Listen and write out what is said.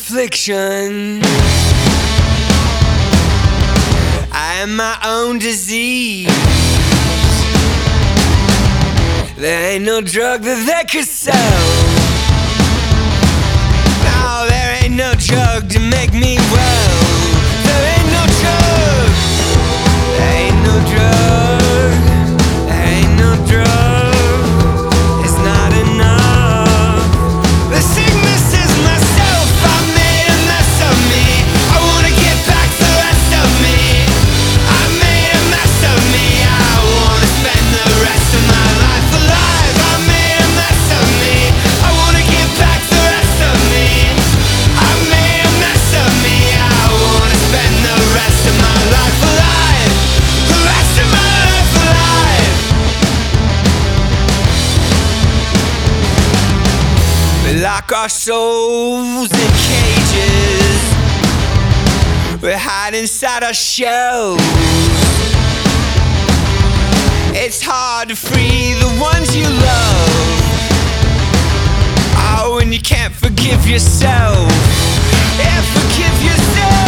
affliction. I am my own disease. There ain't no drug that they could sell. No, there ain't no drug to make me well. There ain't no drug. There ain't no drug. There ain't no drug. It's not enough. The sickness is myself. I made a mess of me. I wanna get back the rest of me. I made a mess of me. I wanna spend the rest of my life alive. I made a mess of me. I wanna get back the rest of me. I made a mess of me. I wanna spend the rest of my life alive. The rest of my life alive. We lock our souls in cages. We hide inside our shells. It's hard to free the ones you love. Oh, and you can't forgive yourself. Yeah, forgive yourself.